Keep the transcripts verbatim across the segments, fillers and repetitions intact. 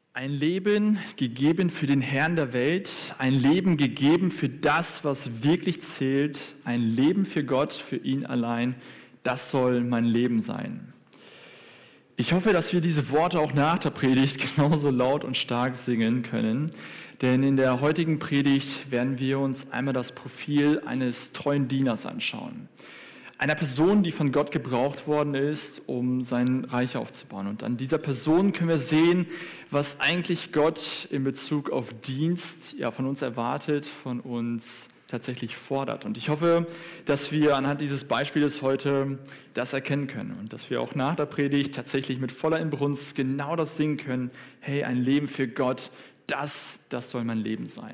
Ein Leben gegeben für den Herrn der Welt, ein Leben gegeben für das, was wirklich zählt, ein Leben für Gott, für ihn allein, das soll mein Leben sein. Ich hoffe, dass wir diese Worte auch nach der Predigt genauso laut und stark singen können, denn in der heutigen Predigt werden wir uns einmal das Profil eines treuen Dieners anschauen. Einer Person, die von Gott gebraucht worden ist, um sein Reich aufzubauen. Und an dieser Person können wir sehen, was eigentlich Gott in Bezug auf Dienst ja, von uns erwartet, von uns tatsächlich fordert. Und ich hoffe, dass wir anhand dieses Beispiels heute das erkennen können und dass wir auch nach der Predigt tatsächlich mit voller Inbrunst genau das singen können. Hey, ein Leben für Gott, das, das soll mein Leben sein.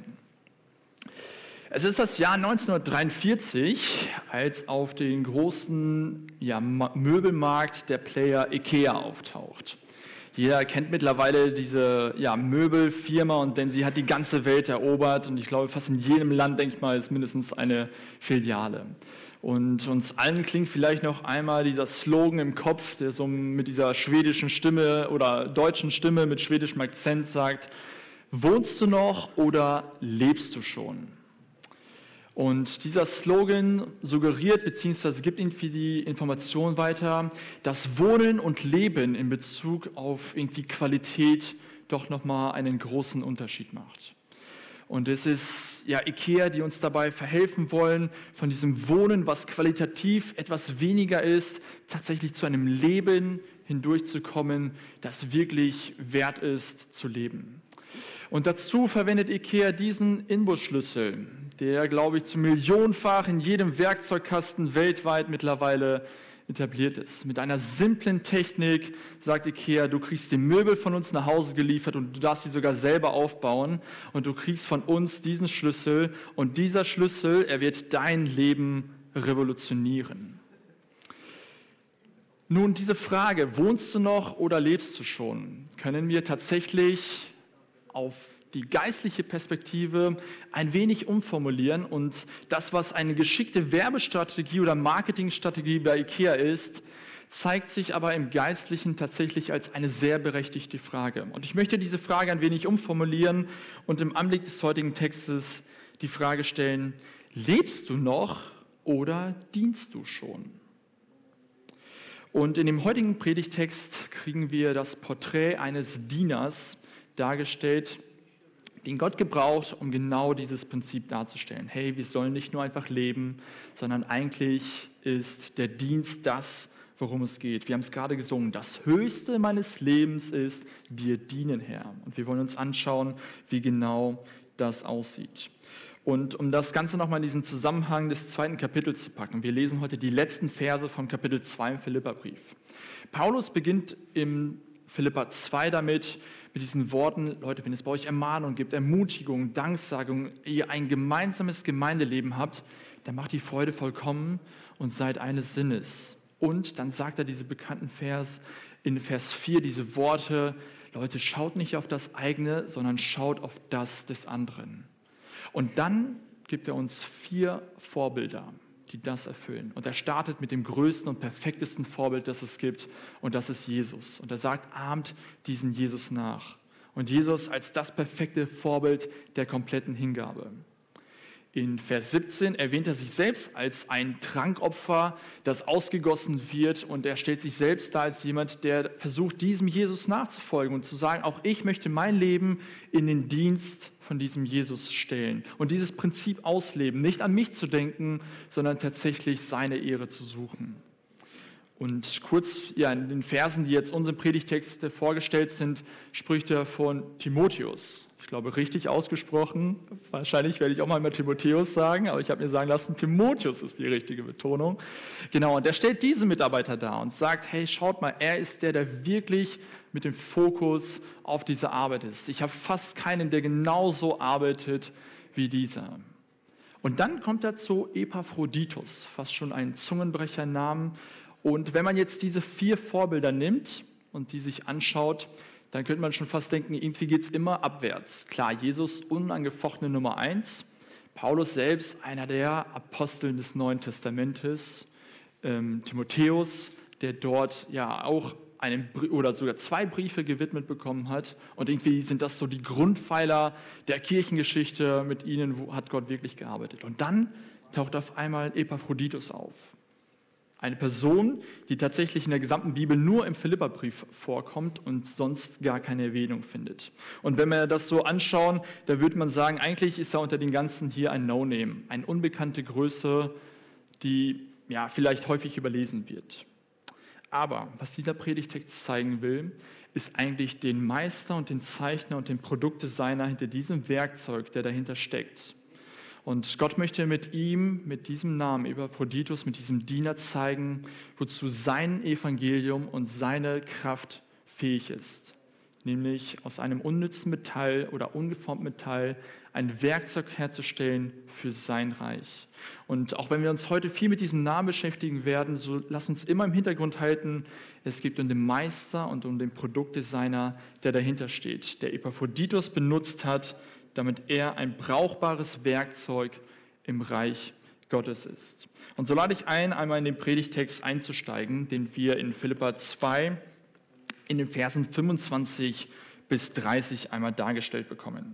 Es ist das Jahr neunzehnhundertdreiundvierzig, als auf den großen ja, Möbelmarkt der Player IKEA auftaucht. Jeder kennt mittlerweile diese ja, Möbelfirma, und denn sie hat die ganze Welt erobert, und ich glaube, fast in jedem Land, denke ich mal, ist mindestens eine Filiale. Und uns allen klingt vielleicht noch einmal dieser Slogan im Kopf, der so mit dieser schwedischen Stimme oder deutschen Stimme mit schwedischem Akzent sagt: Wohnst du noch oder lebst du schon? Und dieser Slogan suggeriert bzw. gibt irgendwie die Information weiter, dass Wohnen und Leben in Bezug auf irgendwie Qualität doch nochmal einen großen Unterschied macht. Und es ist ja IKEA, die uns dabei verhelfen wollen, von diesem Wohnen, was qualitativ etwas weniger ist, tatsächlich zu einem Leben hindurchzukommen, das wirklich wert ist zu leben. Und dazu verwendet IKEA diesen Inbusschlüssel, der, glaube ich, zu millionenfach in jedem Werkzeugkasten weltweit mittlerweile etabliert ist. Mit einer simplen Technik sagt IKEA, du kriegst die Möbel von uns nach Hause geliefert und du darfst sie sogar selber aufbauen, und du kriegst von uns diesen Schlüssel, und dieser Schlüssel, er wird dein Leben revolutionieren. Nun, diese Frage, wohnst du noch oder lebst du schon, können wir tatsächlich auf die geistliche Perspektive ein wenig umformulieren, und das, was eine geschickte Werbestrategie oder Marketingstrategie bei IKEA ist, zeigt sich aber im Geistlichen tatsächlich als eine sehr berechtigte Frage. Und ich möchte diese Frage ein wenig umformulieren und im Anblick des heutigen Textes die Frage stellen: Lebst du noch oder dienst du schon? Und in dem heutigen Predigtext kriegen wir das Porträt eines Dieners dargestellt, den Gott gebraucht, um genau dieses Prinzip darzustellen. Hey, wir sollen nicht nur einfach leben, sondern eigentlich ist der Dienst das, worum es geht. Wir haben es gerade gesungen. Das Höchste meines Lebens ist, dir dienen, Herr. Und wir wollen uns anschauen, wie genau das aussieht. Und um das Ganze nochmal in diesen Zusammenhang des zweiten Kapitels zu packen, wir lesen heute die letzten Verse vom Kapitel zwei im Philipperbrief. Paulus beginnt im Philipper zwei damit, mit diesen Worten: Leute, wenn es bei euch Ermahnung gibt, Ermutigung, Danksagung, ihr ein gemeinsames Gemeindeleben habt, dann macht die Freude vollkommen und seid eines Sinnes. Und dann sagt er diese bekannten Vers in Vers vier, diese Worte: Leute, schaut nicht auf das eigene, sondern schaut auf das des anderen. Und dann gibt er uns vier Vorbilder, die das erfüllen. Und er startet mit dem größten und perfektesten Vorbild, das es gibt, und das ist Jesus. Und er sagt: ahmt diesen Jesus nach. Und Jesus als das perfekte Vorbild der kompletten Hingabe. In Vers siebzehn erwähnt er sich selbst als ein Trankopfer, das ausgegossen wird, und er stellt sich selbst dar als jemand, der versucht, diesem Jesus nachzufolgen und zu sagen: auch ich möchte mein Leben in den Dienst von diesem Jesus stellen und dieses Prinzip ausleben, nicht an mich zu denken, sondern tatsächlich seine Ehre zu suchen. Und kurz ja, in den Versen, die jetzt unsere Predigtexte vorgestellt sind, spricht er von Timotheus. Ich glaube, richtig ausgesprochen. Wahrscheinlich werde ich auch mal immer Timotheus sagen, aber ich habe mir sagen lassen, Timotheus ist die richtige Betonung. Genau, und er stellt diese Mitarbeiter dar und sagt: hey, schaut mal, er ist der, der wirklich mit dem Fokus auf diese Arbeit ist. Ich habe fast keinen, der genauso arbeitet wie dieser. Und dann kommt er zu Epaphroditus, fast schon ein Zungenbrechernamen. Und wenn man jetzt diese vier Vorbilder nimmt und die sich anschaut, dann könnte man schon fast denken, irgendwie geht es immer abwärts. Klar, Jesus unangefochtene Nummer eins, Paulus selbst einer der Aposteln des Neuen Testamentes, ähm, Timotheus, der dort ja auch einen, oder sogar zwei Briefe gewidmet bekommen hat. Und irgendwie sind das so die Grundpfeiler der Kirchengeschichte. Mit ihnen hat Gott wirklich gearbeitet. Und dann taucht auf einmal Epaphroditus auf. Eine Person, die tatsächlich in der gesamten Bibel nur im Philipperbrief vorkommt und sonst gar keine Erwähnung findet. Und wenn wir das so anschauen, da würde man sagen, eigentlich ist er unter den ganzen hier ein No-Name, eine unbekannte Größe, die ja vielleicht häufig überlesen wird. Aber was dieser Predigtext zeigen will, ist eigentlich den Meister und den Zeichner und den Produktdesigner hinter diesem Werkzeug, der dahinter steckt. Und Gott möchte mit ihm, mit diesem Namen Epaphroditus, mit diesem Diener zeigen, wozu sein Evangelium und seine Kraft fähig ist. Nämlich aus einem unnützen Metall oder ungeformten Metall ein Werkzeug herzustellen für sein Reich. Und auch wenn wir uns heute viel mit diesem Namen beschäftigen werden, so lass uns immer im Hintergrund halten, es geht um den Meister und um den Produktdesigner, der dahinter steht, der Epaphroditus benutzt hat, damit er ein brauchbares Werkzeug im Reich Gottes ist. Und so lade ich ein, einmal in den Predigtext einzusteigen, den wir in Philipper zwei in den Versen fünfundzwanzig bis dreißig einmal dargestellt bekommen.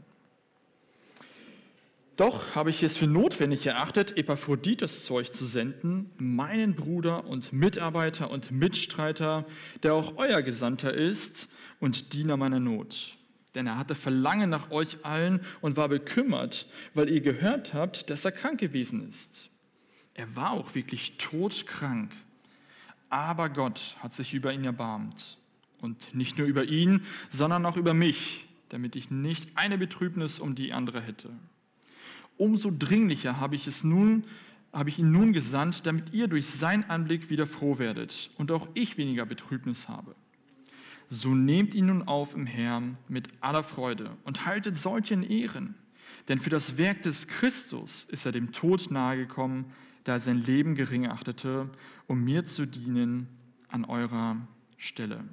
Doch habe ich es für notwendig erachtet, Epaphroditus zu euch zu senden, meinen Bruder und Mitarbeiter und Mitstreiter, der auch euer Gesandter ist und Diener meiner Not. Denn er hatte Verlangen nach euch allen und war bekümmert, weil ihr gehört habt, dass er krank gewesen ist. Er war auch wirklich todkrank, aber Gott hat sich über ihn erbarmt. Und nicht nur über ihn, sondern auch über mich, damit ich nicht eine Betrübnis um die andere hätte. Umso dringlicher habe ich, es nun, habe ich ihn nun gesandt, damit ihr durch seinen Anblick wieder froh werdet und auch ich weniger Betrübnis habe. So nehmt ihn nun auf im Herrn mit aller Freude und haltet solche in Ehren. Denn für das Werk des Christus ist er dem Tod nahegekommen, da er sein Leben gering achtete, um mir zu dienen an eurer Stelle.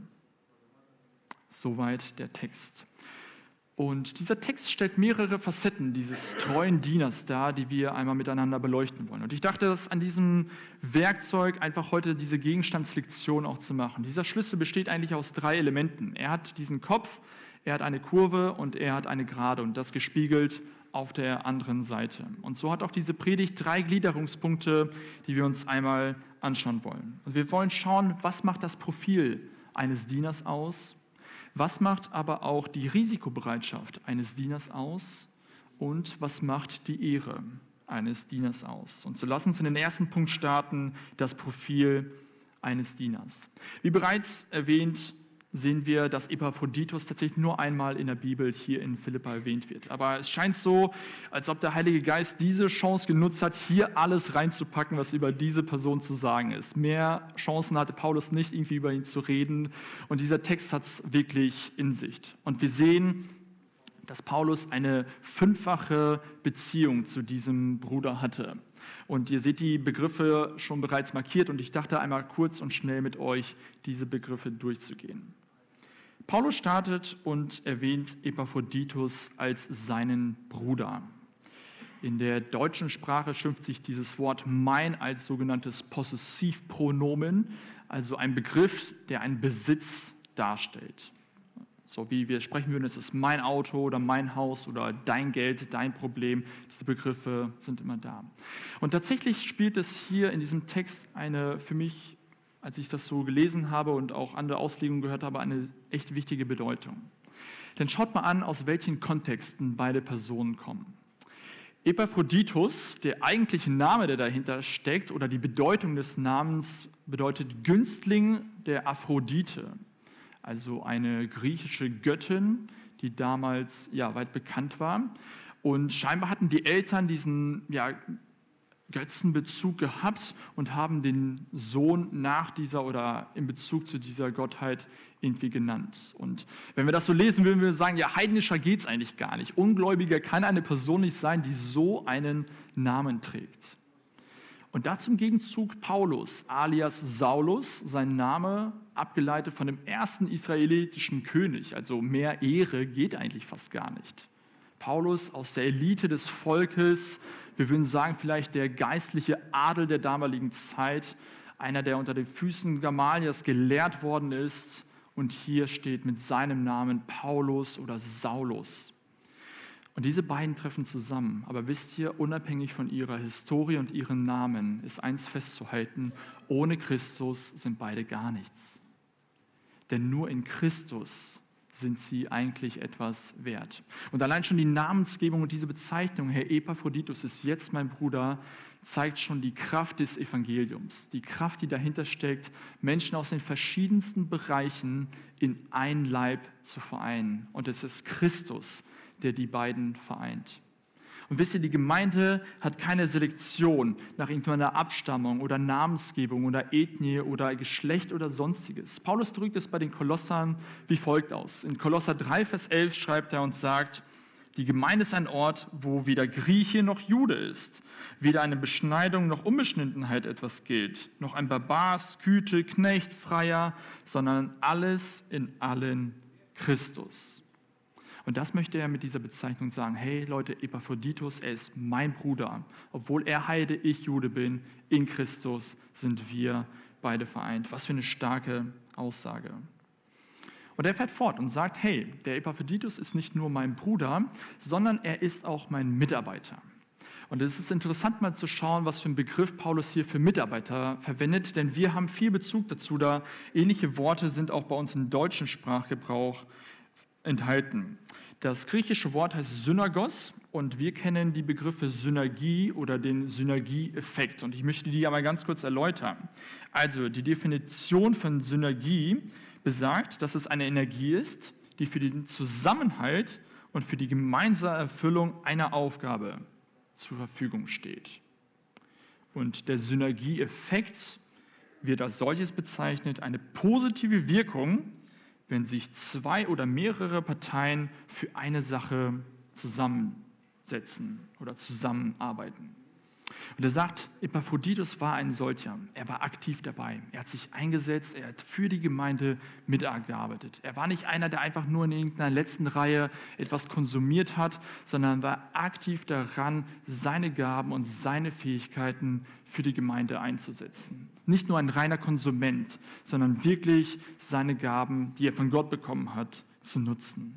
Soweit der Text. Und dieser Text stellt mehrere Facetten dieses treuen Dieners dar, die wir einmal miteinander beleuchten wollen. Und ich dachte, dass an diesem Werkzeug einfach heute diese Gegenstandslektion auch zu machen. Dieser Schlüssel besteht eigentlich aus drei Elementen. Er hat diesen Kopf, er hat eine Kurve und er hat eine Gerade und das gespiegelt auf der anderen Seite. Und so hat auch diese Predigt drei Gliederungspunkte, die wir uns einmal anschauen wollen. Und wir wollen schauen, was macht das Profil eines Dieners aus? Was macht aber auch die Risikobereitschaft eines Dieners aus und was macht die Ehre eines Dieners aus? Und so lass uns in den ersten Punkt starten, das Profil eines Dieners. Wie bereits erwähnt, sehen wir, dass Epaphroditus tatsächlich nur einmal in der Bibel hier in Philippa erwähnt wird. Aber es scheint so, als ob der Heilige Geist diese Chance genutzt hat, hier alles reinzupacken, was über diese Person zu sagen ist. Mehr Chancen hatte Paulus nicht, irgendwie über ihn zu reden. Und dieser Text hat es wirklich in sich. Und wir sehen, dass Paulus eine fünffache Beziehung zu diesem Bruder hatte. Und ihr seht die Begriffe schon bereits markiert und ich dachte einmal kurz und schnell mit euch diese Begriffe durchzugehen. Paulus startet und erwähnt Epaphroditus als seinen Bruder. In der deutschen Sprache schimpft sich dieses Wort mein als sogenanntes Possessivpronomen, also ein Begriff, der einen Besitz darstellt. So wie wir sprechen würden, es ist mein Auto oder mein Haus oder dein Geld, dein Problem. Diese Begriffe sind immer da. Und tatsächlich spielt es hier in diesem Text eine, für mich, als ich das so gelesen habe und auch andere Auslegungen gehört habe, eine echt wichtige Bedeutung. Denn schaut mal an, aus welchen Kontexten beide Personen kommen. Epaphroditus, der eigentliche Name, der dahinter steckt, oder die Bedeutung des Namens bedeutet Günstling der Aphrodite. Also eine griechische Göttin, die damals ja, weit bekannt war. Und scheinbar hatten die Eltern diesen ja, Götzenbezug gehabt und haben den Sohn nach dieser oder in Bezug zu dieser Gottheit irgendwie genannt. Und wenn wir das so lesen, würden wir sagen, ja, heidnischer geht es eigentlich gar nicht. Ungläubiger kann eine Person nicht sein, die so einen Namen trägt. Und dazu im Gegenzug Paulus, alias Saulus, sein Name abgeleitet von dem ersten israelitischen König. Also mehr Ehre geht eigentlich fast gar nicht. Paulus aus der Elite des Volkes, wir würden sagen vielleicht der geistliche Adel der damaligen Zeit, einer, der unter den Füßen Gamaliels gelehrt worden ist, Und hier steht mit seinem Namen Paulus oder Saulus. Und diese beiden treffen zusammen. Aber wisst ihr, unabhängig von ihrer Historie und ihren Namen ist eins festzuhalten: Ohne Christus sind beide gar nichts. Denn nur in Christus sind sie eigentlich etwas wert. Und allein schon die Namensgebung und diese Bezeichnung, Herr Epaphroditus ist jetzt mein Bruder, zeigt schon die Kraft des Evangeliums, die Kraft, die dahinter steckt, Menschen aus den verschiedensten Bereichen in ein Leib zu vereinen. Und es ist Christus, der die beiden vereint. Und wisst ihr, die Gemeinde hat keine Selektion nach irgendeiner Abstammung oder Namensgebung oder Ethnie oder Geschlecht oder Sonstiges. Paulus drückt es bei den Kolossern wie folgt aus. In Kolosser drei, Vers elf schreibt er und sagt: Die Gemeinde ist ein Ort, wo weder Grieche noch Jude ist, weder eine Beschneidung noch Unbeschnittenheit etwas gilt, noch ein Barbar, Sküte, Knecht, Freier, sondern alles in allen Christus. Und das möchte er mit dieser Bezeichnung sagen: Hey Leute, Epaphroditus, er ist mein Bruder. Obwohl er Heide, ich Jude bin, in Christus sind wir beide vereint. Was für eine starke Aussage. Und er fährt fort und sagt: Hey, der Epaphroditus ist nicht nur mein Bruder, sondern er ist auch mein Mitarbeiter. Und es ist interessant mal zu schauen, was für einen Begriff Paulus hier für Mitarbeiter verwendet, denn wir haben viel Bezug dazu, da ähnliche Worte sind auch bei uns im deutschen Sprachgebrauch enthalten. Das griechische Wort heißt Synagos und wir kennen die Begriffe Synergie oder den Synergieeffekt. Und ich möchte die einmal ganz kurz erläutern. Also die Definition von Synergie besagt, dass es eine Energie ist, die für den Zusammenhalt und für die gemeinsame Erfüllung einer Aufgabe zur Verfügung steht. Und der Synergieeffekt wird als solches bezeichnet: eine positive Wirkung, wenn sich zwei oder mehrere Parteien für eine Sache zusammensetzen oder zusammenarbeiten. Und er sagt, Epaphroditus war ein solcher. Er war aktiv dabei. Er hat sich eingesetzt, er hat für die Gemeinde mitgearbeitet. Er war nicht einer, der einfach nur in irgendeiner letzten Reihe etwas konsumiert hat, sondern war aktiv daran, seine Gaben und seine Fähigkeiten für die Gemeinde einzusetzen. Nicht nur ein reiner Konsument, sondern wirklich seine Gaben, die er von Gott bekommen hat, zu nutzen.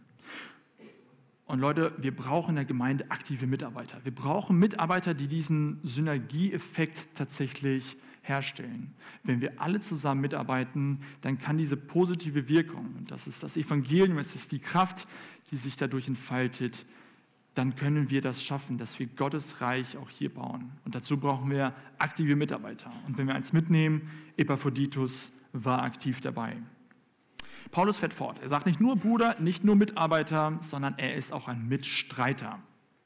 Und Leute, wir brauchen in der Gemeinde aktive Mitarbeiter. Wir brauchen Mitarbeiter, die diesen Synergieeffekt tatsächlich herstellen. Wenn wir alle zusammen mitarbeiten, dann kann diese positive Wirkung, und das ist das Evangelium, es ist die Kraft, die sich dadurch entfaltet, dann können wir das schaffen, dass wir Gottes Reich auch hier bauen. Und dazu brauchen wir aktive Mitarbeiter. Und wenn wir eins mitnehmen, Epaphroditus war aktiv dabei. Paulus fährt fort. Er sagt nicht nur Bruder, nicht nur Mitarbeiter, sondern er ist auch ein Mitstreiter.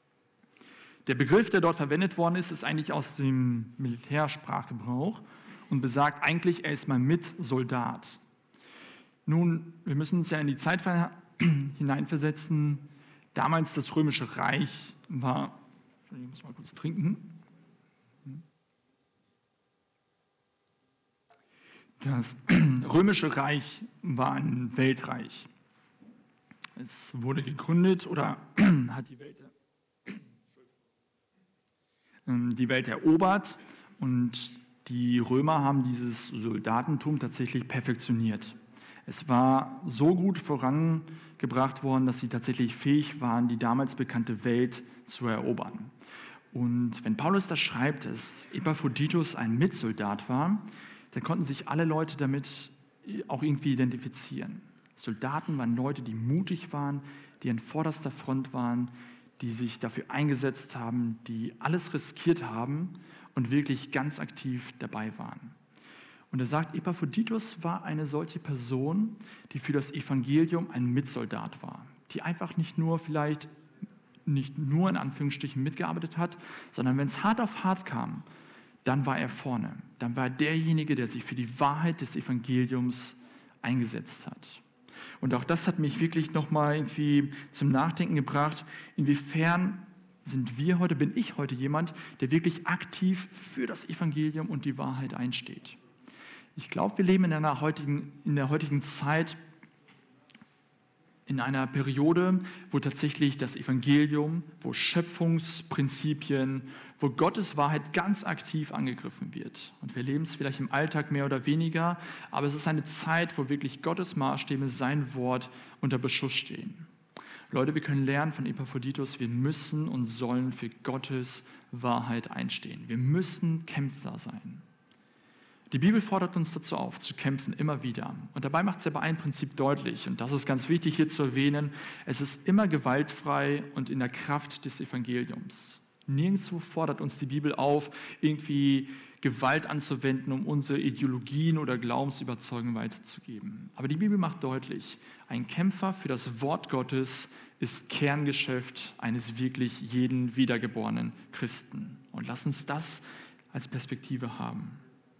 Der Begriff, der dort verwendet worden ist, ist eigentlich aus dem Militärsprachgebrauch und besagt eigentlich, er ist mein Mitsoldat. Nun, wir müssen uns ja in die Zeit hineinversetzen. Damals das Römische Reich war, ich muss mal kurz trinken. Das Römische Reich war ein Weltreich. Es wurde gegründet oder hat die Welt, die Welt erobert und die Römer haben dieses Soldatentum tatsächlich perfektioniert. Es war so gut vorangebracht worden, dass sie tatsächlich fähig waren, die damals bekannte Welt zu erobern. Und wenn Paulus das schreibt, dass Epaphroditus ein Mitsoldat war, dann konnten sich alle Leute damit auch irgendwie identifizieren. Soldaten waren Leute, die mutig waren, die an vorderster Front waren, die sich dafür eingesetzt haben, die alles riskiert haben und wirklich ganz aktiv dabei waren. Und er sagt, Epaphroditus war eine solche Person, die für das Evangelium ein Mitsoldat war, die einfach nicht nur vielleicht, nicht nur in Anführungsstrichen mitgearbeitet hat, sondern wenn es hart auf hart kam, dann war er vorne. Dann war er derjenige, der sich für die Wahrheit des Evangeliums eingesetzt hat. Und auch das hat mich wirklich nochmal irgendwie zum Nachdenken gebracht, inwiefern sind wir heute, bin ich heute jemand, der wirklich aktiv für das Evangelium und die Wahrheit einsteht. Ich glaube, wir leben in einer heutigen, in der heutigen Zeit, in einer Periode, wo tatsächlich das Evangelium, wo Schöpfungsprinzipien, wo Gottes Wahrheit ganz aktiv angegriffen wird. Und wir leben es vielleicht im Alltag mehr oder weniger, aber es ist eine Zeit, wo wirklich Gottes Maßstäbe, sein Wort unter Beschuss stehen. Leute, wir können lernen von Epaphroditus, wir müssen und sollen für Gottes Wahrheit einstehen. Wir müssen Kämpfer sein. Die Bibel fordert uns dazu auf, zu kämpfen, immer wieder. Und dabei macht sie aber ein Prinzip deutlich, und das ist ganz wichtig hier zu erwähnen: Es ist immer gewaltfrei und in der Kraft des Evangeliums. Nirgendwo fordert uns die Bibel auf, irgendwie Gewalt anzuwenden, um unsere Ideologien oder Glaubensüberzeugungen weiterzugeben. Aber die Bibel macht deutlich, ein Kämpfer für das Wort Gottes ist Kerngeschäft eines wirklich jeden wiedergeborenen Christen. Und lass uns das als Perspektive haben.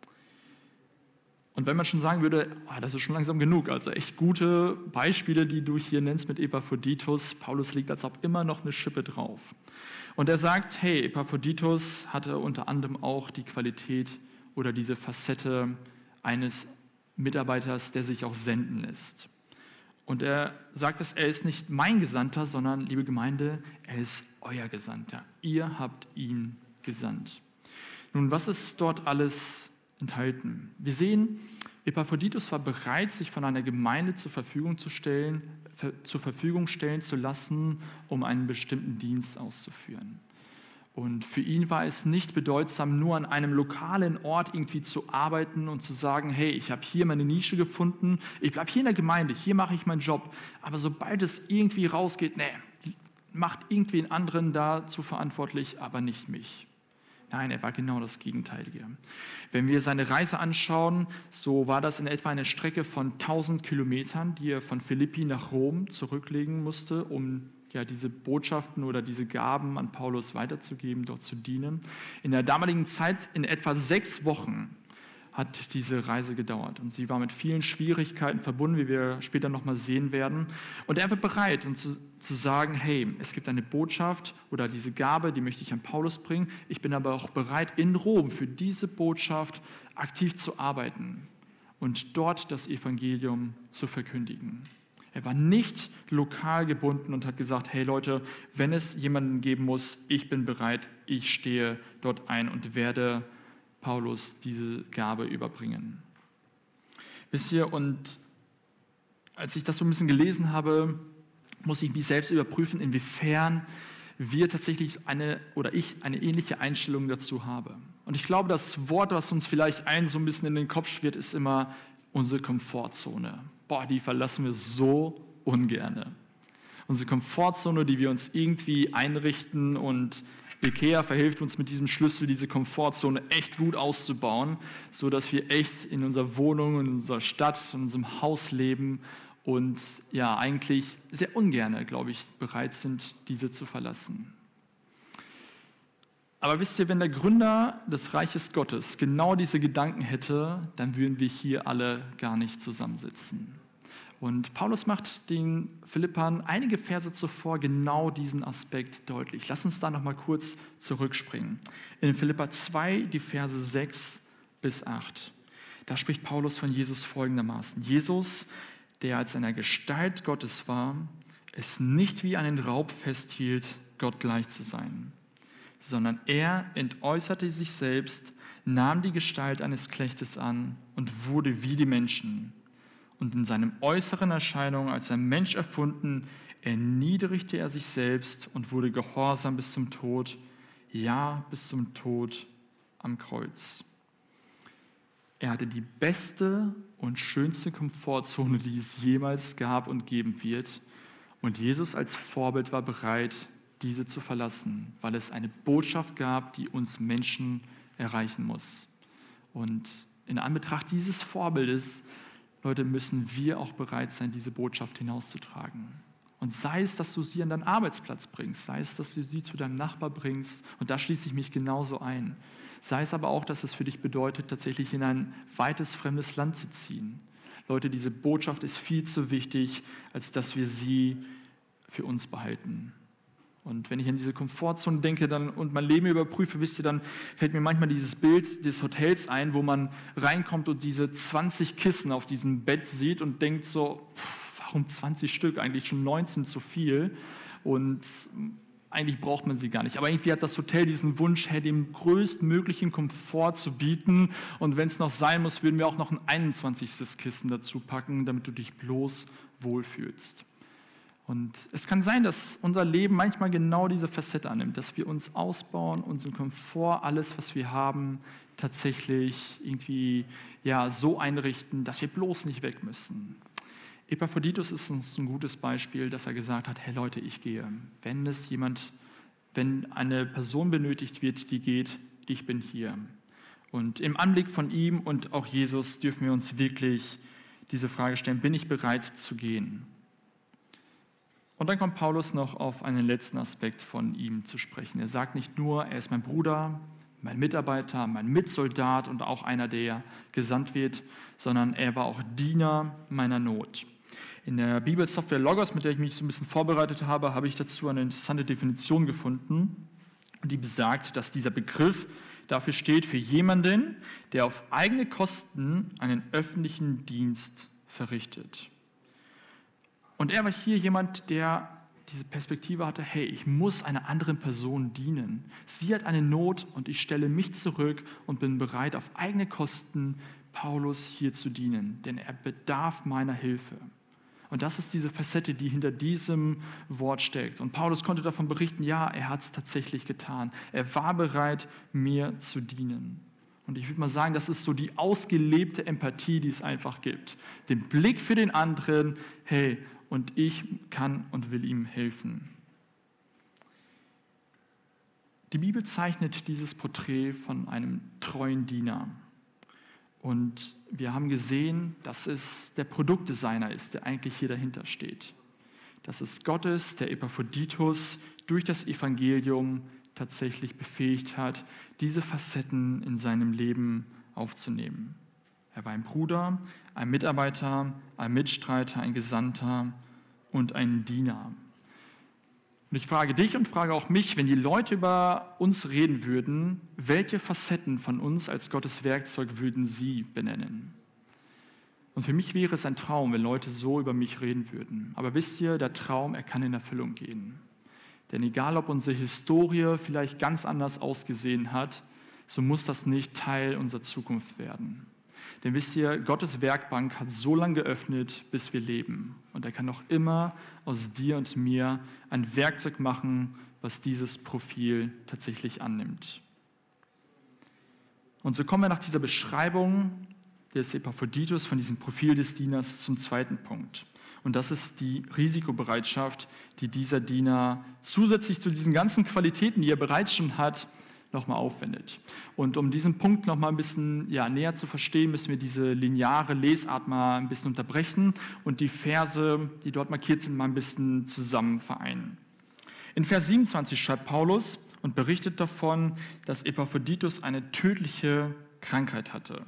Und wenn man schon sagen würde, oh, das ist schon langsam genug, also echt gute Beispiele, die du hier nennst mit Epaphroditus, Paulus legt als ob immer noch eine Schippe drauf. Und er sagt, hey, Epaphroditus hatte unter anderem auch die Qualität oder diese Facette eines Mitarbeiters, der sich auch senden lässt. Und er sagt, dass er ist nicht mein Gesandter, sondern, liebe Gemeinde, er ist euer Gesandter. Ihr habt ihn gesandt. Nun, was ist dort alles enthalten? Wir sehen, Epaphroditus war bereit, sich von einer Gemeinde zur Verfügung zu stellen, zur Verfügung stellen zu lassen, um einen bestimmten Dienst auszuführen. Und für ihn war es nicht bedeutsam, nur an einem lokalen Ort irgendwie zu arbeiten und zu sagen, hey, ich habe hier meine Nische gefunden, ich bleibe hier in der Gemeinde, hier mache ich meinen Job. Aber sobald es irgendwie rausgeht, nee, macht irgendwie einen anderen dazu verantwortlich, aber nicht mich. Nein, er war genau das Gegenteilige. Wenn wir seine Reise anschauen, so war das in etwa eine Strecke von tausend Kilometern, die er von Philippi nach Rom zurücklegen musste, um ja, diese Botschaften oder diese Gaben an Paulus weiterzugeben, dort zu dienen. In der damaligen Zeit in etwa sechs Wochen hat diese Reise gedauert. Und sie war mit vielen Schwierigkeiten verbunden, wie wir später nochmal sehen werden. Und er war bereit, um zu, zu sagen, hey, es gibt eine Botschaft oder diese Gabe, die möchte ich an Paulus bringen. Ich bin aber auch bereit, in Rom für diese Botschaft aktiv zu arbeiten und dort das Evangelium zu verkündigen. Er war nicht lokal gebunden und hat gesagt, hey Leute, wenn es jemanden geben muss, ich bin bereit, ich stehe dort ein und werde Paulus diese Gabe überbringen. Wisst ihr, und als ich das so ein bisschen gelesen habe, muss ich mich selbst überprüfen, inwiefern wir tatsächlich eine oder ich eine ähnliche Einstellung dazu habe. Und ich glaube, das Wort, was uns vielleicht ein so ein bisschen in den Kopf schwirrt, ist immer unsere Komfortzone. Boah, die verlassen wir so ungerne. Unsere Komfortzone, die wir uns irgendwie einrichten, und Ikea verhilft uns mit diesem Schlüssel, diese Komfortzone echt gut auszubauen, sodass wir echt in unserer Wohnung, in unserer Stadt, in unserem Haus leben und ja eigentlich sehr ungerne, glaube ich, bereit sind, diese zu verlassen. Aber wisst ihr, wenn der Gründer des Reiches Gottes genau diese Gedanken hätte, dann würden wir hier alle gar nicht zusammensitzen. Und Paulus macht den Philippern einige Verse zuvor genau diesen Aspekt deutlich. Lass uns da noch mal kurz zurückspringen. In Philipper zwei, die Verse sechs bis acht. Da spricht Paulus von Jesus folgendermaßen. Jesus, der als in der Gestalt Gottes war, es nicht wie einen Raub festhielt, Gott gleich zu sein, sondern er entäußerte sich selbst, nahm die Gestalt eines Knechtes an und wurde wie die Menschen. Und in seinem äußeren Erscheinung als ein Mensch erfunden, erniedrigte er sich selbst und wurde gehorsam bis zum Tod, ja, bis zum Tod am Kreuz. Er hatte die beste und schönste Komfortzone, die es jemals gab und geben wird. Und Jesus als Vorbild war bereit, diese zu verlassen, weil es eine Botschaft gab, die uns Menschen erreichen muss. Und in Anbetracht dieses Vorbildes, Leute, müssen wir auch bereit sein, diese Botschaft hinauszutragen. Und sei es, dass du sie an deinen Arbeitsplatz bringst, sei es, dass du sie zu deinem Nachbar bringst, und da schließe ich mich genauso ein. Sei es aber auch, dass es für dich bedeutet, tatsächlich in ein weites, fremdes Land zu ziehen. Leute, diese Botschaft ist viel zu wichtig, als dass wir sie für uns behalten. Und wenn ich an diese Komfortzone denke dann, und mein Leben überprüfe, wisst ihr, dann fällt mir manchmal dieses Bild des Hotels ein, wo man reinkommt und diese zwanzig Kissen auf diesem Bett sieht und denkt so, warum zwanzig Stück? Eigentlich schon neunzehn zu viel. Und eigentlich braucht man sie gar nicht. Aber irgendwie hat das Hotel diesen Wunsch, hey, den größtmöglichen Komfort zu bieten. Und wenn es noch sein muss, würden wir auch noch ein einundzwanzigstes Kissen dazu packen, damit du dich bloß wohlfühlst. Und es kann sein, dass unser Leben manchmal genau diese Facette annimmt, dass wir uns ausbauen, unseren Komfort, alles, was wir haben, tatsächlich irgendwie ja, so einrichten, dass wir bloß nicht weg müssen. Epaphroditus ist uns ein gutes Beispiel, dass er gesagt hat, hey Leute, ich gehe. Wenn es jemand, wenn eine Person benötigt wird, die geht, ich bin hier. Und im Anblick von ihm und auch Jesus dürfen wir uns wirklich diese Frage stellen, bin ich bereit zu gehen? Und dann kommt Paulus noch auf einen letzten Aspekt von ihm zu sprechen. Er sagt nicht nur, er ist mein Bruder, mein Mitarbeiter, mein Mitsoldat und auch einer, der gesandt wird, sondern er war auch Diener meiner Not. In der Bibelsoftware Logos, mit der ich mich so ein bisschen vorbereitet habe, habe ich dazu eine interessante Definition gefunden, die besagt, dass dieser Begriff dafür steht für jemanden, der auf eigene Kosten einen öffentlichen Dienst verrichtet. Und er war hier jemand, der diese Perspektive hatte, hey, ich muss einer anderen Person dienen. Sie hat eine Not und ich stelle mich zurück und bin bereit, auf eigene Kosten Paulus hier zu dienen, denn er bedarf meiner Hilfe. Und das ist diese Facette, die hinter diesem Wort steckt. Und Paulus konnte davon berichten, ja, er hat es tatsächlich getan. Er war bereit, mir zu dienen. Und ich würde mal sagen, das ist so die ausgelebte Empathie, die es einfach gibt. Den Blick für den anderen, hey, und ich kann und will ihm helfen. Die Bibel zeichnet dieses Porträt von einem treuen Diener. Und wir haben gesehen, dass es der Produktdesigner ist, der eigentlich hier dahinter steht. Dass es Gott ist, der Epaphroditus durch das Evangelium tatsächlich befähigt hat, diese Facetten in seinem Leben aufzunehmen. Er war ein Bruder, ein Mitarbeiter, ein Mitstreiter, ein Gesandter und ein Diener. Und ich frage dich und frage auch mich, wenn die Leute über uns reden würden, welche Facetten von uns als Gottes Werkzeug würden sie benennen? Und für mich wäre es ein Traum, wenn Leute so über mich reden würden. Aber wisst ihr, der Traum, er kann in Erfüllung gehen. Denn egal, ob unsere Historie vielleicht ganz anders ausgesehen hat, so muss das nicht Teil unserer Zukunft werden. Denn wisst ihr, Gottes Werkbank hat so lange geöffnet, bis wir leben. Und er kann noch immer aus dir und mir ein Werkzeug machen, was dieses Profil tatsächlich annimmt. Und so kommen wir nach dieser Beschreibung des Epaphroditus von diesem Profil des Dieners zum zweiten Punkt. Und das ist die Risikobereitschaft, die dieser Diener zusätzlich zu diesen ganzen Qualitäten, die er bereits schon hat, nochmal aufwendet. Und um diesen Punkt nochmal ein bisschen ja, näher zu verstehen, müssen wir diese lineare Lesart mal ein bisschen unterbrechen und die Verse, die dort markiert sind, mal ein bisschen zusammen vereinen. In Vers siebenundzwanzig schreibt Paulus und berichtet davon, dass Epaphroditus eine tödliche Krankheit hatte.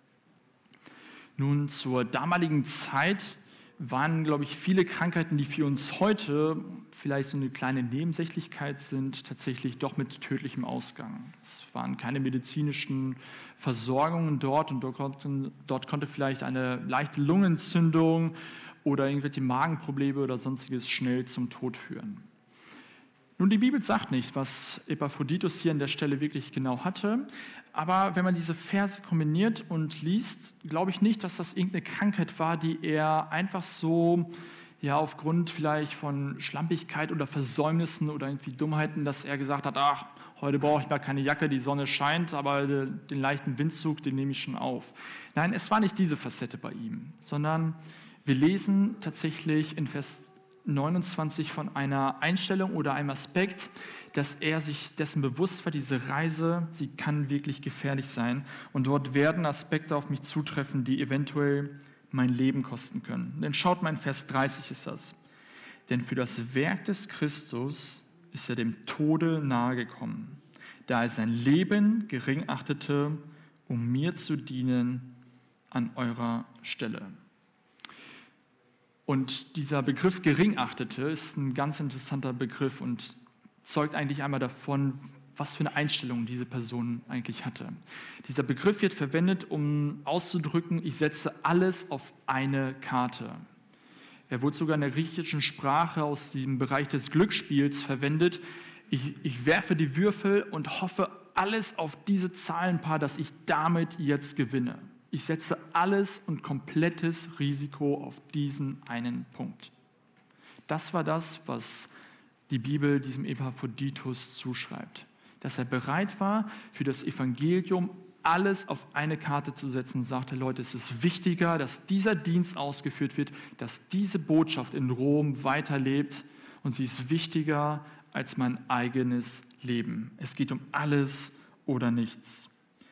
Nun, zur damaligen Zeit waren, glaube ich, viele Krankheiten, die für uns heute vielleicht so eine kleine Nebensächlichkeit sind, tatsächlich doch mit tödlichem Ausgang. Es waren keine medizinischen Versorgungen dort und dort konnte, dort konnte vielleicht eine leichte Lungenentzündung oder irgendwelche Magenprobleme oder sonstiges schnell zum Tod führen. Nun, die Bibel sagt nicht, was Epaphroditus hier an der Stelle wirklich genau hatte, aber wenn man diese Verse kombiniert und liest, glaube ich nicht, dass das irgendeine Krankheit war, die er einfach so, ja, aufgrund vielleicht von Schlampigkeit oder Versäumnissen oder irgendwie Dummheiten, dass er gesagt hat, ach, heute brauche ich mal keine Jacke, die Sonne scheint, aber den leichten Windzug, den nehme ich schon auf. Nein, es war nicht diese Facette bei ihm, sondern wir lesen tatsächlich in Vers neunundzwanzig von einer Einstellung oder einem Aspekt, dass er sich dessen bewusst war, diese Reise, sie kann wirklich gefährlich sein. Und dort werden Aspekte auf mich zutreffen, die eventuell mein Leben kosten können. Denn schaut mal in Vers dreißig ist das. Denn für das Werk des Christus ist er dem Tode nahegekommen, da er sein Leben gering achtete, um mir zu dienen an eurer Stelle. Und dieser Begriff gering achtete ist ein ganz interessanter Begriff und zeugt eigentlich einmal davon, was für eine Einstellung diese Person eigentlich hatte. Dieser Begriff wird verwendet, um auszudrücken, ich setze alles auf eine Karte. Er wurde sogar in der griechischen Sprache aus dem Bereich des Glücksspiels verwendet. Ich, ich werfe die Würfel und hoffe alles auf diese Zahlenpaar, dass ich damit jetzt gewinne. Ich setze alles und komplettes Risiko auf diesen einen Punkt. Das war das, was die Bibel diesem Epaphroditus zuschreibt. Dass er bereit war, für das Evangelium alles auf eine Karte zu setzen und sagte, Leute, es ist wichtiger, dass dieser Dienst ausgeführt wird, dass diese Botschaft in Rom weiterlebt und sie ist wichtiger als mein eigenes Leben. Es geht um alles oder nichts.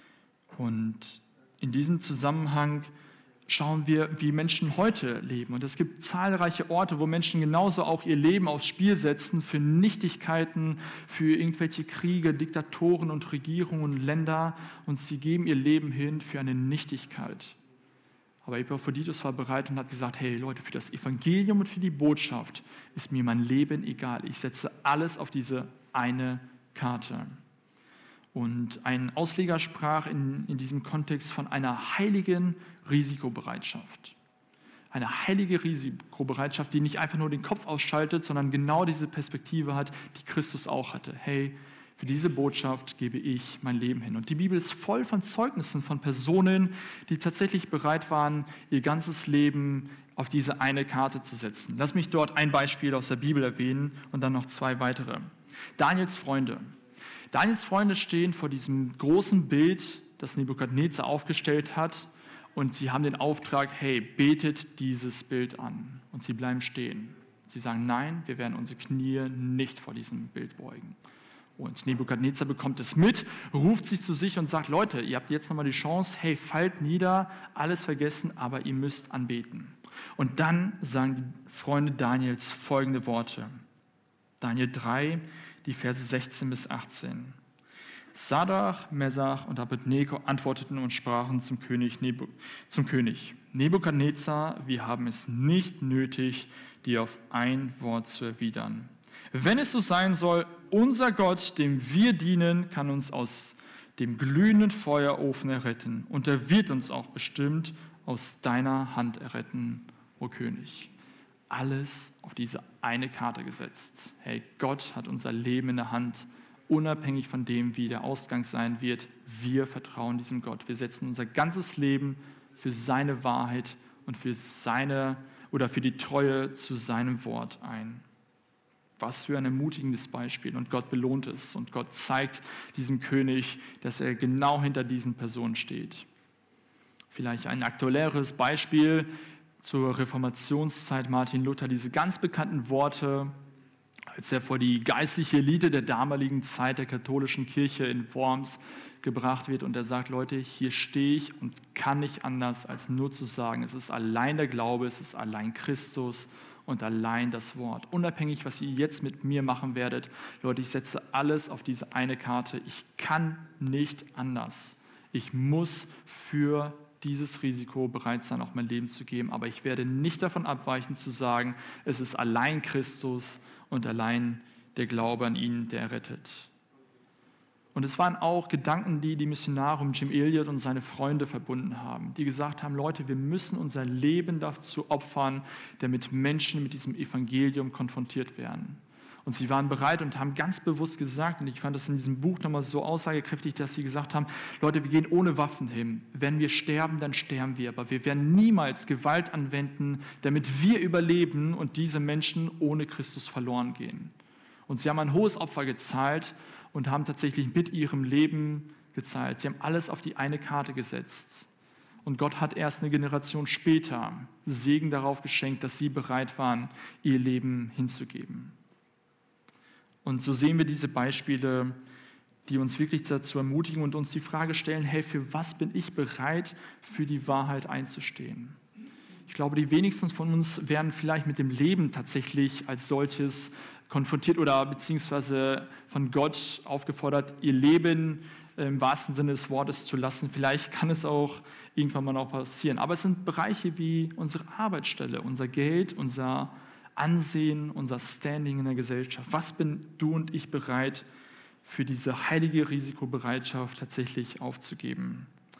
Und in diesem Zusammenhang schauen wir, wie Menschen heute leben. Und es gibt zahlreiche Orte, wo Menschen genauso auch ihr Leben aufs Spiel setzen für Nichtigkeiten, für irgendwelche Kriege, Diktatoren und Regierungen und Länder. Und sie geben ihr Leben hin für eine Nichtigkeit. Aber Epaphroditus war bereit und hat gesagt, hey Leute, für das Evangelium und für die Botschaft ist mir mein Leben egal. Ich setze alles auf diese eine Karte. Und ein Ausleger sprach in, in diesem Kontext von einer heiligen Risikobereitschaft. Eine heilige Risikobereitschaft, die nicht einfach nur den Kopf ausschaltet, sondern genau diese Perspektive hat, die Christus auch hatte. Hey, für diese Botschaft gebe ich mein Leben hin. Und die Bibel ist voll von Zeugnissen von Personen, die tatsächlich bereit waren, ihr ganzes Leben auf diese eine Karte zu setzen. Lass mich dort ein Beispiel aus der Bibel erwähnen und dann noch zwei weitere. Daniels Freunde. Daniels Freunde stehen vor diesem großen Bild, das Nebukadnezar aufgestellt hat, und sie haben den Auftrag, hey, betet dieses Bild an. Und sie bleiben stehen. Sie sagen, nein, wir werden unsere Knie nicht vor diesem Bild beugen. Und Nebukadnezar bekommt es mit, ruft sich zu sich und sagt, Leute, ihr habt jetzt nochmal die Chance, hey, fallt nieder, alles vergessen, aber ihr müsst anbeten. Und dann sagen die Freunde Daniels folgende Worte. Daniel drei, die Verse sechzehn bis achtzehn. Sadrach, Mesach und Abednego antworteten und sprachen zum König, Nebu- zum König, Nebukadnezar, wir haben es nicht nötig, dir auf ein Wort zu erwidern. Wenn es so sein soll, unser Gott, dem wir dienen, kann uns aus dem glühenden Feuerofen erretten und er wird uns auch bestimmt aus deiner Hand erretten, o König. Alles auf diese eine Karte gesetzt. Hey, Gott hat unser Leben in der Hand, unabhängig von dem, wie der Ausgang sein wird. Wir vertrauen diesem Gott. Wir setzen unser ganzes Leben für seine Wahrheit und für seine oder für die Treue zu seinem Wort ein. Was für ein ermutigendes Beispiel. Und Gott belohnt es. Und Gott zeigt diesem König, dass er genau hinter diesen Personen steht. Vielleicht ein aktuelleres Beispiel zur Reformationszeit. Martin Luther, diese ganz bekannten Worte, als er vor die geistliche Elite der damaligen Zeit der katholischen Kirche in Worms gebracht wird. Und er sagt, Leute, hier stehe ich und kann nicht anders, als nur zu sagen, es ist allein der Glaube, es ist allein Christus und allein das Wort. Unabhängig, was ihr jetzt mit mir machen werdet, Leute, ich setze alles auf diese eine Karte. Ich kann nicht anders. Ich muss für dieses Risiko bereit sein, auch mein Leben zu geben. Aber ich werde nicht davon abweichen zu sagen, es ist allein Christus und allein der Glaube an ihn, der rettet. Und es waren auch Gedanken, die die Missionare um Jim Elliot und seine Freunde verbunden haben, die gesagt haben, Leute, wir müssen unser Leben dazu opfern, damit Menschen mit diesem Evangelium konfrontiert werden. Und sie waren bereit und haben ganz bewusst gesagt, und ich fand das in diesem Buch nochmal so aussagekräftig, dass sie gesagt haben, Leute, wir gehen ohne Waffen hin. Wenn wir sterben, dann sterben wir. Aber wir werden niemals Gewalt anwenden, damit wir überleben und diese Menschen ohne Christus verloren gehen. Und sie haben ein hohes Opfer gezahlt und haben tatsächlich mit ihrem Leben gezahlt. Sie haben alles auf die eine Karte gesetzt. Und Gott hat erst eine Generation später Segen darauf geschenkt, dass sie bereit waren, ihr Leben hinzugeben. Und so sehen wir diese Beispiele, die uns wirklich dazu ermutigen und uns die Frage stellen, hey, für was bin ich bereit, für die Wahrheit einzustehen? Ich glaube, die wenigsten von uns werden vielleicht mit dem Leben tatsächlich als solches konfrontiert oder beziehungsweise von Gott aufgefordert, ihr Leben im wahrsten Sinne des Wortes zu lassen. Vielleicht kann es auch irgendwann mal noch passieren. Aber es sind Bereiche wie unsere Arbeitsstelle, unser Geld, unser Ansehen, unser Standing in der Gesellschaft. Was bin du und ich bereit, für diese heilige Risikobereitschaft tatsächlich aufzugeben?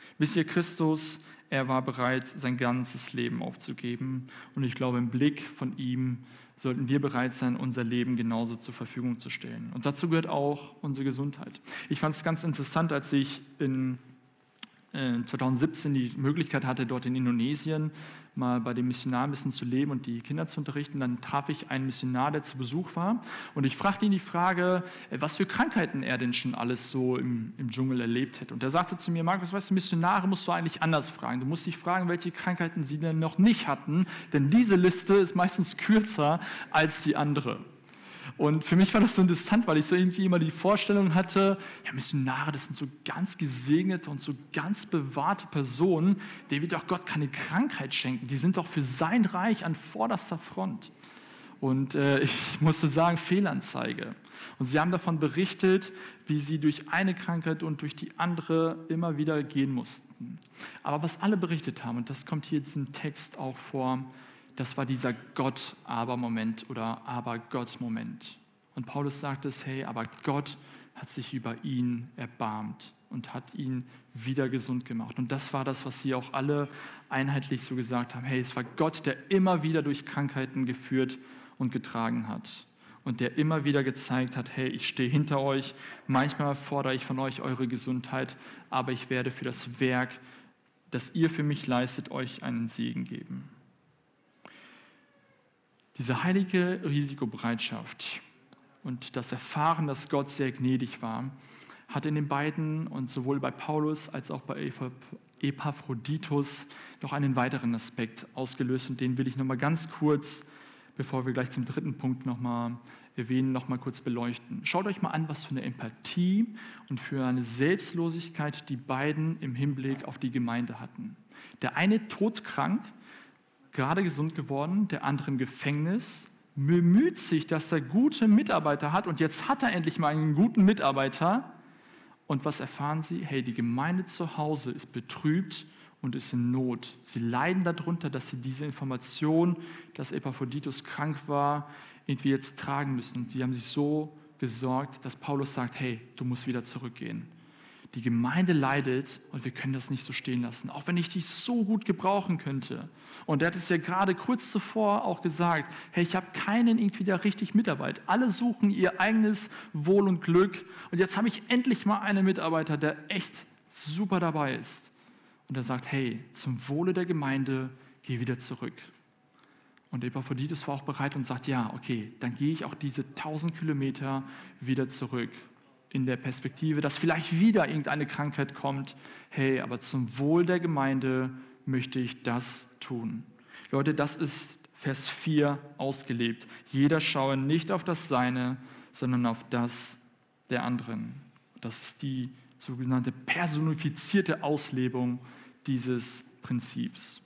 Wisst ihr, Christus, er war bereit, sein ganzes Leben aufzugeben. Und ich glaube, im Blick von ihm sollten wir bereit sein, unser Leben genauso zur Verfügung zu stellen. Und dazu gehört auch unsere Gesundheit. Ich fand es ganz interessant, als ich in zwanzig siebzehn die Möglichkeit hatte, dort in Indonesien mal bei dem Missionar ein bisschen zu leben und die Kinder zu unterrichten. Dann traf ich einen Missionar, der zu Besuch war, und ich fragte ihn die Frage, was für Krankheiten er denn schon alles so im, im Dschungel erlebt hätte. Und er sagte zu mir, Markus, weißt du, Missionare musst du eigentlich anders fragen. Du musst dich fragen, welche Krankheiten sie denn noch nicht hatten, denn diese Liste ist meistens kürzer als die andere. Und für mich war das so interessant, weil ich so irgendwie immer die Vorstellung hatte, ja, Missionare, das sind so ganz gesegnete und so ganz bewahrte Personen, denen wird doch Gott keine Krankheit schenken. Die sind doch für sein Reich an vorderster Front. Und äh, ich musste sagen, Fehlanzeige. Und sie haben davon berichtet, wie sie durch eine Krankheit und durch die andere immer wieder gehen mussten. Aber was alle berichtet haben, und das kommt hier in diesem Text auch vor, das war dieser Gott-Aber-Moment oder Aber-Gott-Moment. Und Paulus sagt es, hey, aber Gott hat sich über ihn erbarmt und hat ihn wieder gesund gemacht. Und das war das, was sie auch alle einheitlich so gesagt haben. Hey, es war Gott, der immer wieder durch Krankheiten geführt und getragen hat. Und der immer wieder gezeigt hat, hey, ich stehe hinter euch. Manchmal fordere ich von euch eure Gesundheit, aber ich werde für das Werk, das ihr für mich leistet, euch einen Segen geben. Diese heilige Risikobereitschaft und das Erfahren, dass Gott sehr gnädig war, hat in den beiden und sowohl bei Paulus als auch bei Epaphroditus noch einen weiteren Aspekt ausgelöst, und den will ich nochmal ganz kurz, bevor wir gleich zum dritten Punkt nochmal erwähnen, nochmal kurz beleuchten. Schaut euch mal an, was für eine Empathie und für eine Selbstlosigkeit die beiden im Hinblick auf die Gemeinde hatten. Der eine todkrank, gerade gesund geworden, der andere im Gefängnis, bemüht sich, dass er gute Mitarbeiter hat, und jetzt hat er endlich mal einen guten Mitarbeiter. Und was erfahren sie? Hey, die Gemeinde zu Hause ist betrübt und ist in Not. Sie leiden darunter, dass sie diese Information, dass Epaphroditus krank war, irgendwie jetzt tragen müssen. Und sie haben sich so gesorgt, dass Paulus sagt, hey, du musst wieder zurückgehen. Die Gemeinde leidet und wir können das nicht so stehen lassen, auch wenn ich dich so gut gebrauchen könnte. Und er hat es ja gerade kurz zuvor auch gesagt, hey, ich habe keinen irgendwie, der richtig mitarbeitet. Alle suchen ihr eigenes Wohl und Glück, und jetzt habe ich endlich mal einen Mitarbeiter, der echt super dabei ist. Und er sagt, hey, zum Wohle der Gemeinde, geh wieder zurück. Und Epaphroditus war auch bereit und sagt, ja, okay, dann gehe ich auch diese tausend Kilometer wieder zurück. In der Perspektive, dass vielleicht wieder irgendeine Krankheit kommt. Hey, aber zum Wohl der Gemeinde möchte ich das tun. Leute, das ist Vers vier ausgelebt. Jeder schaue nicht auf das Seine, sondern auf das der anderen. Das ist die sogenannte personifizierte Auslebung dieses Prinzips.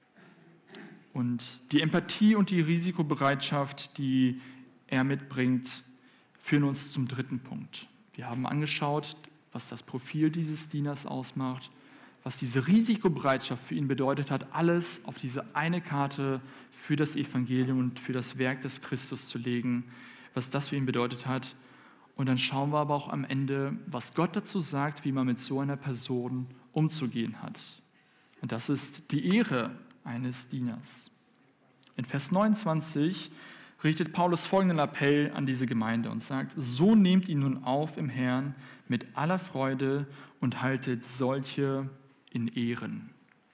Und die Empathie und die Risikobereitschaft, die er mitbringt, führen uns zum dritten Punkt. Wir haben angeschaut, was das Profil dieses Dieners ausmacht, was diese Risikobereitschaft für ihn bedeutet hat, alles auf diese eine Karte für das Evangelium und für das Werk des Christus zu legen, was das für ihn bedeutet hat. Und dann schauen wir aber auch am Ende, was Gott dazu sagt, wie man mit so einer Person umzugehen hat. Und das ist die Ehre eines Dieners. In Vers neunundzwanzig richtet Paulus folgenden Appell an diese Gemeinde und sagt, so nehmt ihn nun auf im Herrn mit aller Freude und haltet solche in Ehren.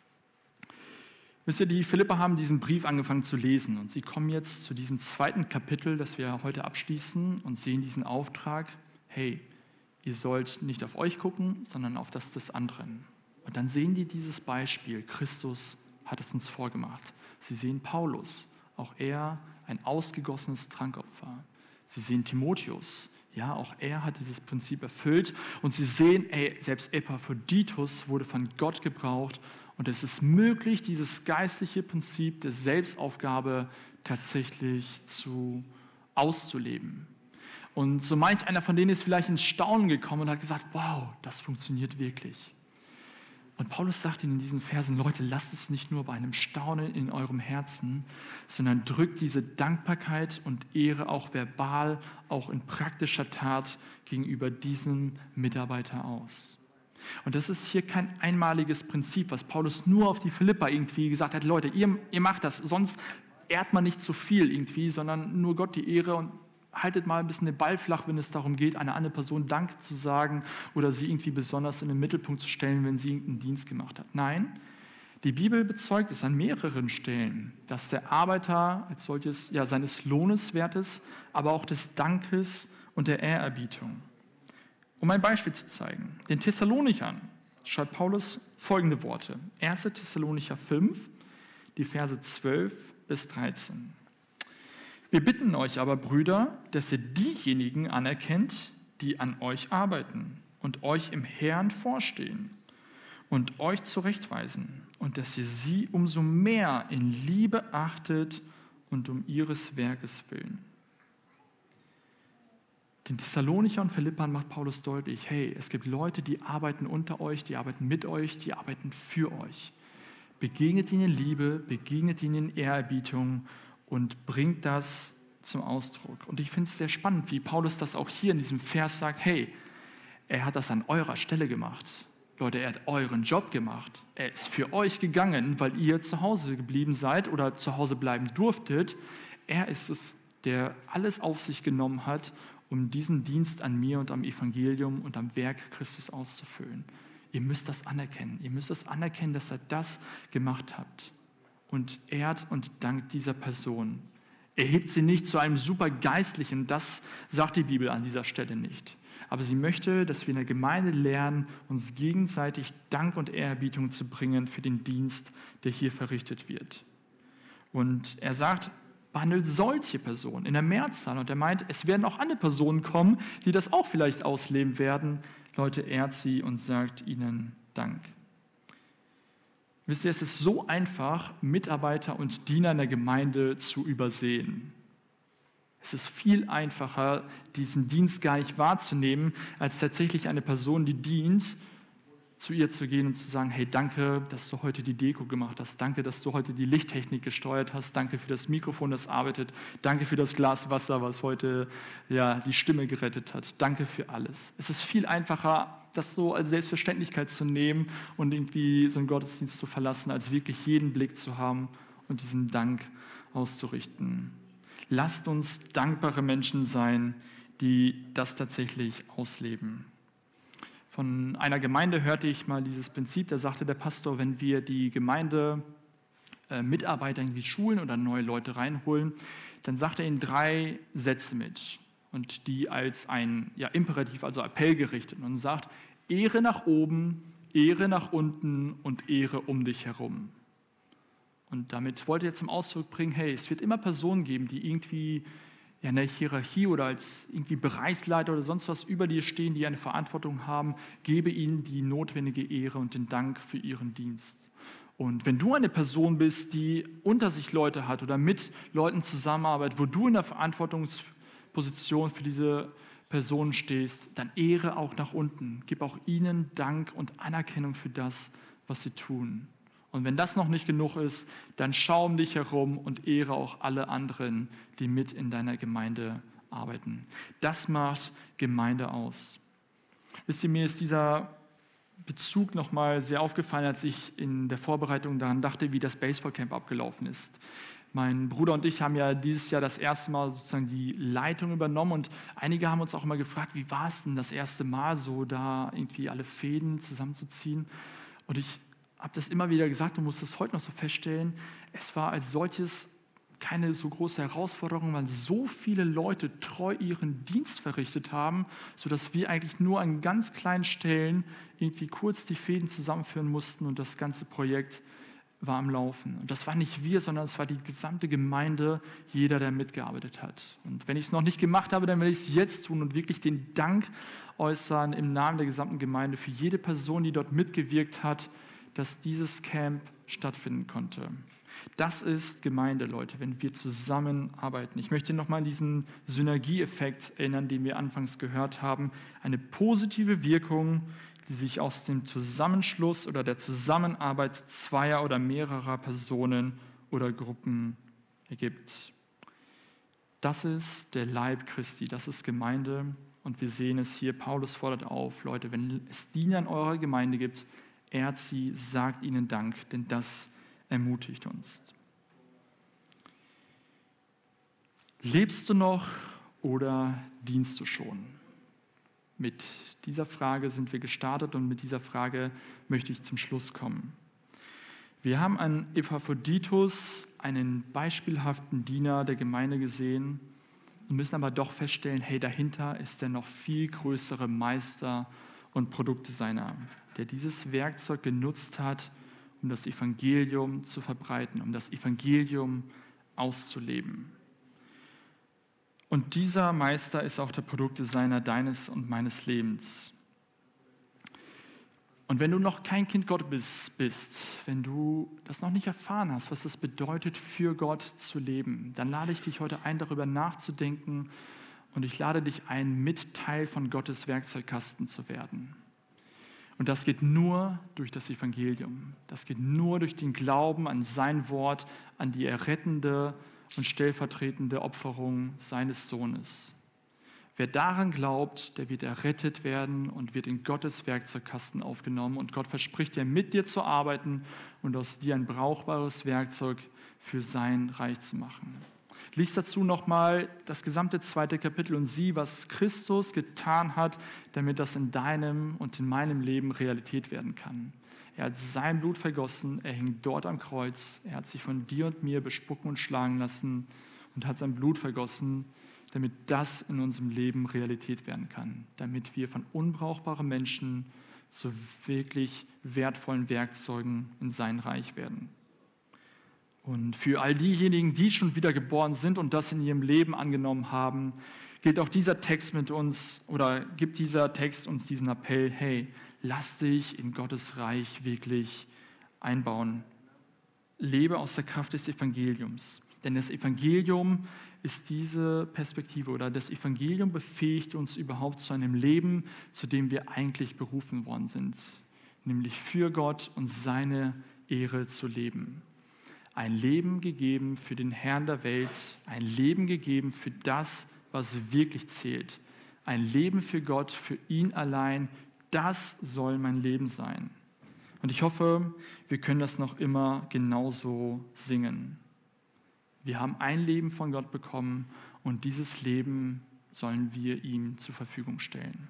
Wisst ihr, die Philipper haben diesen Brief angefangen zu lesen, und sie kommen jetzt zu diesem zweiten Kapitel, das wir heute abschließen, und sehen diesen Auftrag, hey, ihr sollt nicht auf euch gucken, sondern auf das des anderen. Und dann sehen die dieses Beispiel, Christus hat es uns vorgemacht. Sie sehen Paulus, auch er ein ausgegossenes Trankopfer. Sie sehen Timotheus, ja, auch er hat dieses Prinzip erfüllt. Und sie sehen, ey, selbst Epaphroditus wurde von Gott gebraucht. Und es ist möglich, dieses geistliche Prinzip der Selbstaufgabe tatsächlich zu, auszuleben. Und so manch einer von denen ist vielleicht ins Staunen gekommen und hat gesagt, wow, das funktioniert wirklich. Und Paulus sagt ihnen in diesen Versen, Leute, lasst es nicht nur bei einem Staunen in eurem Herzen, sondern drückt diese Dankbarkeit und Ehre auch verbal, auch in praktischer Tat gegenüber diesem Mitarbeiter aus. Und das ist hier kein einmaliges Prinzip, was Paulus nur auf die Philipper irgendwie gesagt hat, Leute, ihr, ihr macht das, sonst ehrt man nicht zu viel irgendwie, sondern nur Gott die Ehre und haltet mal ein bisschen den Ball flach, wenn es darum geht, einer anderen Person Dank zu sagen oder sie irgendwie besonders in den Mittelpunkt zu stellen, wenn sie irgendeinen Dienst gemacht hat. Nein, die Bibel bezeugt es an mehreren Stellen, dass der Arbeiter als solches ja seines Lohnes wert ist, aber auch des Dankes und der Ehrerbietung. Um ein Beispiel zu zeigen, den Thessalonichern schreibt Paulus folgende Worte. erster Thessalonicher fünf, die Verse zwölf bis dreizehn. Wir bitten euch aber, Brüder, dass ihr diejenigen anerkennt, die an euch arbeiten und euch im Herrn vorstehen und euch zurechtweisen und dass ihr sie umso mehr in Liebe achtet und um ihres Werkes willen. Den Thessalonicher und Philippern macht Paulus deutlich, hey, es gibt Leute, die arbeiten unter euch, die arbeiten mit euch, die arbeiten für euch. Begegnet ihnen in Liebe, begegnet ihnen in Ehrerbietung und bringt das zum Ausdruck. Und ich finde es sehr spannend, wie Paulus das auch hier in diesem Vers sagt, hey, er hat das an eurer Stelle gemacht. Leute, er hat euren Job gemacht. Er ist für euch gegangen, weil ihr zu Hause geblieben seid oder zu Hause bleiben durftet. Er ist es, der alles auf sich genommen hat, um diesen Dienst an mir und am Evangelium und am Werk Christus auszufüllen. Ihr müsst das anerkennen. Ihr müsst das anerkennen, dass er das gemacht hat. Und ehrt und dankt dieser Person. Er hebt sie nicht zu einem super Geistlichen, das sagt die Bibel an dieser Stelle nicht. Aber sie möchte, dass wir in der Gemeinde lernen, uns gegenseitig Dank und Ehrerbietung zu bringen für den Dienst, der hier verrichtet wird. Und er sagt, behandelt solche Personen in der Mehrzahl. Und er meint, es werden auch andere Personen kommen, die das auch vielleicht ausleben werden. Leute, ehrt sie und sagt ihnen Dank. Wisst ihr, es ist so einfach, Mitarbeiter und Diener in der Gemeinde zu übersehen. Es ist viel einfacher, diesen Dienst gar nicht wahrzunehmen, als tatsächlich eine Person, die dient, zu ihr zu gehen und zu sagen, hey, danke, dass du heute die Deko gemacht hast, danke, dass du heute die Lichttechnik gesteuert hast, danke für das Mikrofon, das arbeitet, danke für das Glas Wasser, was heute ja, die Stimme gerettet hat, danke für alles. Es ist viel einfacher, das so als Selbstverständlichkeit zu nehmen und irgendwie so einen Gottesdienst zu verlassen, als wirklich jeden Blick zu haben und diesen Dank auszurichten. Lasst uns dankbare Menschen sein, die das tatsächlich ausleben. Von einer Gemeinde hörte ich mal dieses Prinzip, da sagte der Pastor, wenn wir die Gemeinde äh, Mitarbeiter irgendwie schulen oder neue Leute reinholen, dann sagt er ihnen drei Sätze mit und die als ein ja, Imperativ, also Appell gerichtet und sagt, Ehre nach oben, Ehre nach unten und Ehre um dich herum. Und damit wollte er zum Ausdruck bringen, hey, es wird immer Personen geben, die irgendwie ja, in der Hierarchie oder als irgendwie Bereichsleiter oder sonst was über dir stehen, die eine Verantwortung haben, gebe ihnen die notwendige Ehre und den Dank für ihren Dienst. Und wenn du eine Person bist, die unter sich Leute hat oder mit Leuten zusammenarbeitet, wo du in der Verantwortungsposition für diese Personen stehst, dann ehre auch nach unten. Gib auch ihnen Dank und Anerkennung für das, was sie tun. Und wenn das noch nicht genug ist, dann schau um dich herum und ehre auch alle anderen, die mit in deiner Gemeinde arbeiten. Das macht Gemeinde aus. Wisst ihr, mir ist dieser Bezug nochmal sehr aufgefallen, als ich in der Vorbereitung daran dachte, wie das Baseballcamp abgelaufen ist. Mein Bruder und ich haben ja dieses Jahr das erste Mal sozusagen die Leitung übernommen und einige haben uns auch immer gefragt, wie war es denn das erste Mal so, da irgendwie alle Fäden zusammenzuziehen? Und ich habe das immer wieder gesagt und muss das heute noch so feststellen, es war als solches keine so große Herausforderung, weil so viele Leute treu ihren Dienst verrichtet haben, sodass wir eigentlich nur an ganz kleinen Stellen irgendwie kurz die Fäden zusammenführen mussten und das ganze Projekt war am Laufen. Und das war nicht wir, sondern es war die gesamte Gemeinde, jeder, der mitgearbeitet hat. Und wenn ich es noch nicht gemacht habe, dann will ich es jetzt tun und wirklich den Dank äußern im Namen der gesamten Gemeinde für jede Person, die dort mitgewirkt hat, dass dieses Camp stattfinden konnte. Das ist Gemeinde, Leute, wenn wir zusammenarbeiten. Ich möchte nochmal an diesen Synergieeffekt erinnern, den wir anfangs gehört haben. Eine positive Wirkung, die sich aus dem Zusammenschluss oder der Zusammenarbeit zweier oder mehrerer Personen oder Gruppen ergibt. Das ist der Leib Christi, das ist Gemeinde. Und Und wir sehen es hier, Paulus fordert auf, Leute, wenn es Diener in eurer Gemeinde gibt, ehrt sie, sagt ihnen Dank, denn das ermutigt uns. Lebst du noch oder dienst du schon? Mit dieser Frage sind wir gestartet und mit dieser Frage möchte ich zum Schluss kommen. Wir haben an Epaphroditus einen beispielhaften Diener der Gemeinde gesehen und müssen aber doch feststellen, hey, dahinter ist der noch viel größere Meister und Produktdesigner, der dieses Werkzeug genutzt hat, um das Evangelium zu verbreiten, um das Evangelium auszuleben. Und dieser Meister ist auch der Produktdesigner deines und meines Lebens. Und wenn du noch kein Kind Gottes bist, wenn du das noch nicht erfahren hast, was es bedeutet, für Gott zu leben, dann lade ich dich heute ein, darüber nachzudenken und ich lade dich ein, mit Teil von Gottes Werkzeugkasten zu werden. Und das geht nur durch das Evangelium. Das geht nur durch den Glauben an sein Wort, an die errettende und stellvertretende Opferung seines Sohnes. Wer daran glaubt, der wird errettet werden und wird in Gottes Werkzeugkasten aufgenommen. Und Gott verspricht dir, mit dir zu arbeiten und aus dir ein brauchbares Werkzeug für sein Reich zu machen. Lies dazu nochmal das gesamte zweite Kapitel und sieh, was Christus getan hat, damit das in deinem und in meinem Leben Realität werden kann. Er hat sein Blut vergossen, er hing dort am Kreuz, er hat sich von dir und mir bespucken und schlagen lassen und hat sein Blut vergossen, damit das in unserem Leben Realität werden kann, damit wir von unbrauchbaren Menschen zu wirklich wertvollen Werkzeugen in sein Reich werden. Und für all diejenigen, die schon wieder geboren sind und das in ihrem Leben angenommen haben, gilt auch dieser Text mit uns oder gibt dieser Text uns diesen Appell, hey, lass dich in Gottes Reich wirklich einbauen. Lebe aus der Kraft des Evangeliums. Denn das Evangelium ist diese Perspektive oder das Evangelium befähigt uns überhaupt zu einem Leben, zu dem wir eigentlich berufen worden sind. Nämlich für Gott und seine Ehre zu leben. Ein Leben gegeben für den Herrn der Welt, ein Leben gegeben für das, was wirklich zählt. Ein Leben für Gott, für ihn allein, das soll mein Leben sein. Und ich hoffe, wir können das noch immer genauso singen. Wir haben ein Leben von Gott bekommen und dieses Leben sollen wir ihm zur Verfügung stellen.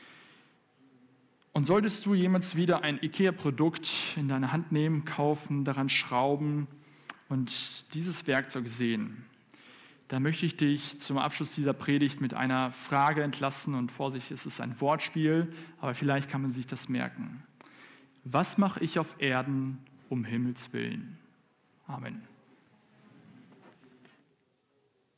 Und solltest du jemals wieder ein IKEA-Produkt in deine Hand nehmen, kaufen, daran schrauben und dieses Werkzeug sehen, da möchte ich dich zum Abschluss dieser Predigt mit einer Frage entlassen. Und Vorsicht, es ist ein Wortspiel, aber vielleicht kann man sich das merken. Was mache ich auf Erden um Himmels Willen? Amen.